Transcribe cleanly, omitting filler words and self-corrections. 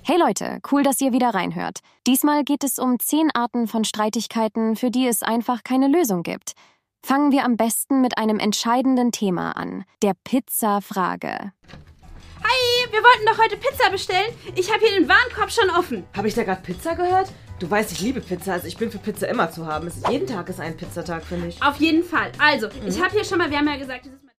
Hey Leute, cool, dass ihr wieder reinhört. Diesmal geht es um 10 Arten von Streitigkeiten, für die es einfach keine Lösung gibt. Fangen wir am besten mit einem entscheidenden Thema an, der Pizza-Frage. Hi, wir wollten doch heute Pizza bestellen. Ich habe hier den Warenkorb schon offen. Habe ich da gerade Pizza gehört? Du weißt, ich liebe Pizza, also ich bin für Pizza immer zu haben. Jeden Tag ist ein Pizzatag, finde ich. Auf jeden Fall. Also, ich habe hier schon mal, wir haben ja gesagt, dieses